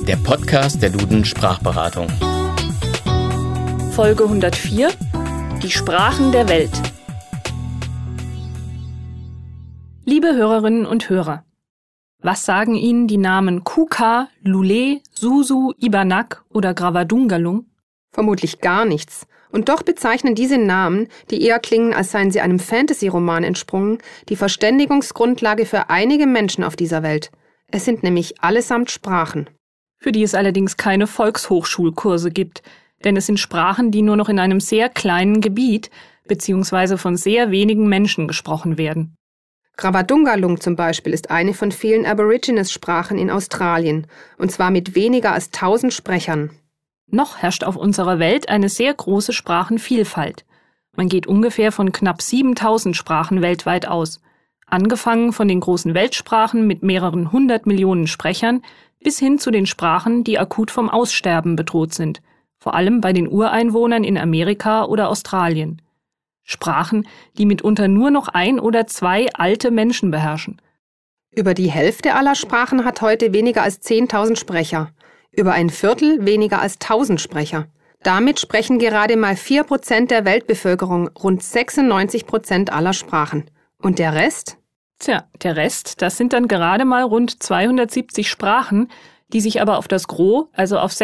der Podcast der Duden Sprachberatung. Folge 104: Die Sprachen der Welt. Liebe Hörerinnen und Hörer, was sagen Ihnen die Namen Kuka, Lule, Susu, Ibanak oder Gravadungalung? Vermutlich gar nichts. Und doch bezeichnen diese Namen, die eher klingen, als seien sie einem Fantasy-Roman entsprungen, die Verständigungsgrundlage für einige Menschen auf dieser Welt. Es sind nämlich allesamt Sprachen. Für die es allerdings keine Volkshochschulkurse gibt, denn es sind Sprachen, die nur noch in einem sehr kleinen Gebiet bzw. von sehr wenigen Menschen gesprochen werden. Gravadungalung zum Beispiel ist eine von vielen Aborigines-Sprachen in Australien, und zwar mit weniger als 1000 Sprechern. Noch herrscht auf unserer Welt eine sehr große Sprachenvielfalt. Man geht ungefähr von knapp 7000 Sprachen weltweit aus. Angefangen von den großen Weltsprachen mit mehreren 100 Millionen Sprechern bis hin zu den Sprachen, die akut vom Aussterben bedroht sind, vor allem bei den Ureinwohnern in Amerika oder Australien. Sprachen, die mitunter nur noch 1 oder 2 alte Menschen beherrschen. Über die Hälfte aller Sprachen hat heute weniger als 10.000 Sprecher. Über ein Viertel weniger als 1000 Sprecher. Damit sprechen gerade mal 4% der Weltbevölkerung rund 96% aller Sprachen. Und der Rest? Tja, der Rest, das sind dann gerade mal rund 270 Sprachen, die sich aber auf das Gros, also auf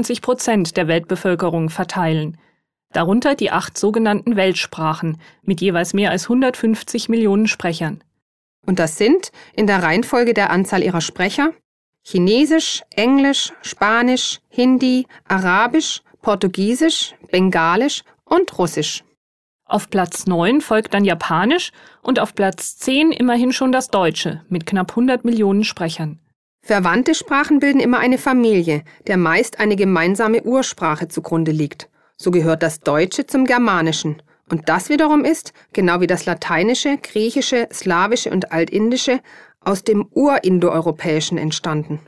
96% der Weltbevölkerung verteilen. Darunter die 8 sogenannten Weltsprachen mit jeweils mehr als 150 Millionen Sprechern. Und das sind, in der Reihenfolge der Anzahl ihrer Sprecher, Chinesisch, Englisch, Spanisch, Hindi, Arabisch, Portugiesisch, Bengalisch und Russisch. Auf Platz 9 folgt dann Japanisch und auf Platz 10 immerhin schon das Deutsche mit knapp 100 Millionen Sprechern. Verwandte Sprachen bilden immer eine Familie, der meist eine gemeinsame Ursprache zugrunde liegt. So gehört das Deutsche zum Germanischen. Und das wiederum ist, genau wie das Lateinische, Griechische, Slawische und Altindische, aus dem Urindoeuropäischen entstanden.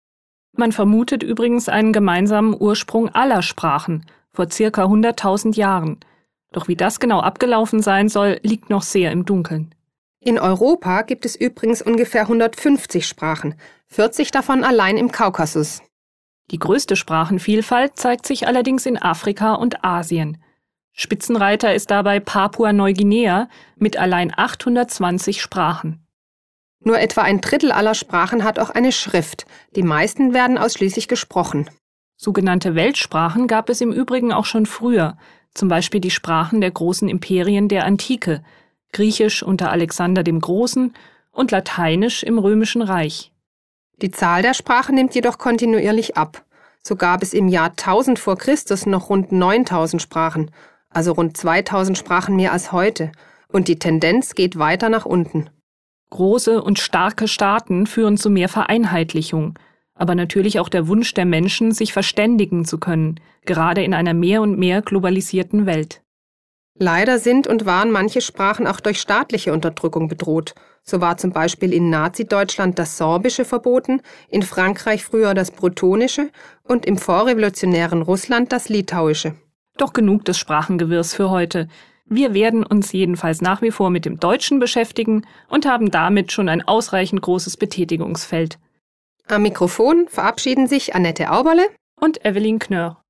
Man vermutet übrigens einen gemeinsamen Ursprung aller Sprachen vor ca. 100.000 Jahren. Doch wie das genau abgelaufen sein soll, liegt noch sehr im Dunkeln. In Europa gibt es übrigens ungefähr 150 Sprachen, 40 davon allein im Kaukasus. Die größte Sprachenvielfalt zeigt sich allerdings in Afrika und Asien. Spitzenreiter ist dabei Papua-Neuguinea mit allein 820 Sprachen. Nur etwa ein Drittel aller Sprachen hat auch eine Schrift. Die meisten werden ausschließlich gesprochen. Sogenannte Weltsprachen gab es im Übrigen auch schon früher, zum Beispiel die Sprachen der großen Imperien der Antike, Griechisch unter Alexander dem Großen und Lateinisch im Römischen Reich. Die Zahl der Sprachen nimmt jedoch kontinuierlich ab. So gab es im Jahr 1000 vor Christus noch rund 9000 Sprachen, also rund 2000 Sprachen mehr als heute. Und die Tendenz geht weiter nach unten. Große und starke Staaten führen zu mehr Vereinheitlichung, aber natürlich auch der Wunsch der Menschen, sich verständigen zu können, gerade in einer mehr und mehr globalisierten Welt. Leider sind und waren manche Sprachen auch durch staatliche Unterdrückung bedroht. So war zum Beispiel in Nazi-Deutschland das Sorbische verboten, in Frankreich früher das Bretonische und im vorrevolutionären Russland das Litauische. Doch genug des Sprachengewirrs für heute. Wir werden uns jedenfalls nach wie vor mit dem Deutschen beschäftigen und haben damit schon ein ausreichend großes Betätigungsfeld. Am Mikrofon verabschieden sich Annette Auberle und Evelyn Knörr.